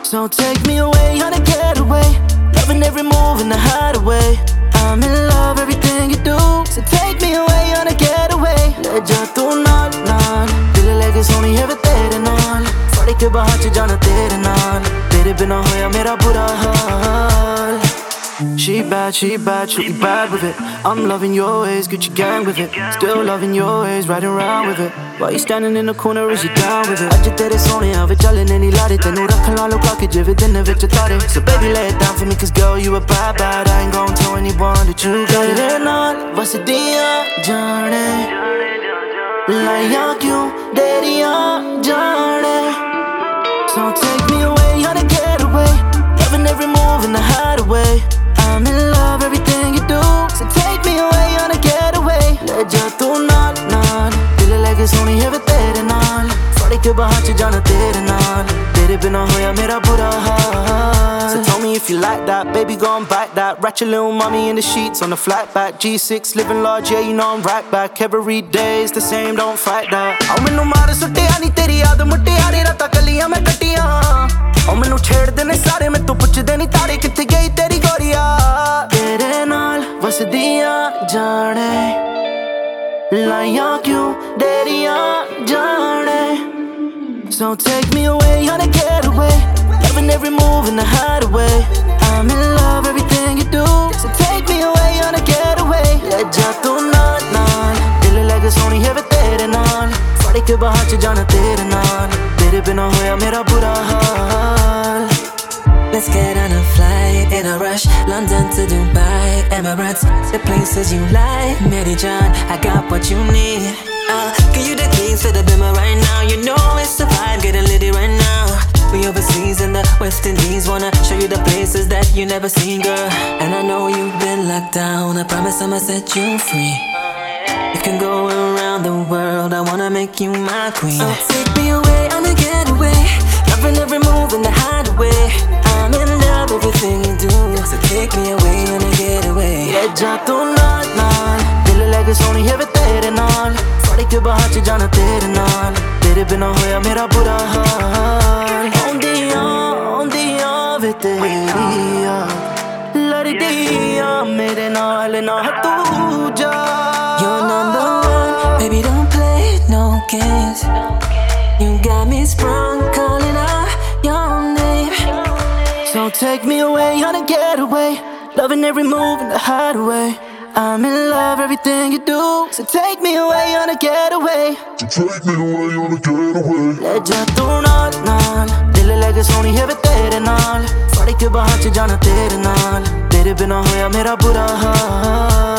So take me away on a getaway, loving every move in the hideaway. I'm in love everything you do. So take me away on a getaway. ले जा तू नाल नाल, दिल लेके सोनी है वे तेरे नाल। फड़ के बाहर च जाना तेरे नाल, तेरे बिना होया मेरा बुरा हाल। She bad, she bad with it. I'm loving your ways, Gucci gang with it. Still loving your ways, riding around with it. Why you standing in the corner, is you down with it? Ajj tere sohneya वे चलने नहीं लारे, तेनू रख ला लुका के जिवे दिन विच तारे. So baby lay it down for me, cause girl you a bad bad. I ain't gon' tell anyone that you got it. तेरे नाल वसदियां जाने, लाइयां क्यों देरियां जाने. So take me away on a getaway, loving every move in the hideaway. I'm in love everything you do. So take me away on a getaway. ले जा तू नाल नाल, दिल लेके सोनी है वे तेरे नाल। फड़ के बाहर च जाना तेरे नाल, तेरे बिना होया मेरा बुरा हाल. So tell me if you like that, baby go and bite that. Ratchet little mommy in the sheets on the flat back. G6 living large, yeah you know I'm right back. Every day is the same, don't fight that. Oh मैनू मार सुट्टिया नी तेरी याद मुट्टियारी रातां कलियां मैं कट्टियां. ओ मैनू छेड़दे ने सारे, मैं तू पुछदे नी तारे कित्थे गई तेरी गोरिया. तेरे नाल वसदियां जाने, लाइयां क्यों देरियां जाने. So take me away on a getaway, loving every move in the hideaway. I'm in love everything you do. So take me away on a getaway. ले जा तू नाल नाल, दिल लेके सोनी है वे तेरे नाल. फड़ के बाहर च जाना तेरे नाल, तेरे बिना होया मेरा बुरा हाल. Let's get on a flight in a rush, London to Dubai, Emirates, the places you like. Mary John, I got what you need. Give you the keys to the Bimmer right now. You know it's the vibe, getting litty right now. We overseas in the West Indies, wanna show you the places that you never seen, girl. And I know you've been locked down, I promise I'ma set you free. You can go around the world, I wanna make you my queen. So take me away on a getaway, loving every move in the hideaway. I'm in love everything you do. So take me away on a getaway. ले जा तू नाल नाल, दिल लेके सोनी है वे तेरे नाल. फड़ के बाहर च जाना तेरे नाल, तेरे बिना होया मेरा बुरा हाल. औंदियां वे तेरियां लड़दियां मेरे नाल ना तू जा. You're number one, baby don't play no games. You got me sprung, calling out your name. So take me away on a getaway, loving every move in the hideaway. I'm in love everything you do. So take me away on a getaway. So take me away on a getaway. ले जा तू नाल नाल, दिल लेके सोनी है वे तेरे नाल. फड़ के बाहर च जाना तेरे नाल, तेरे बिना होया मेरा बुरा हाल.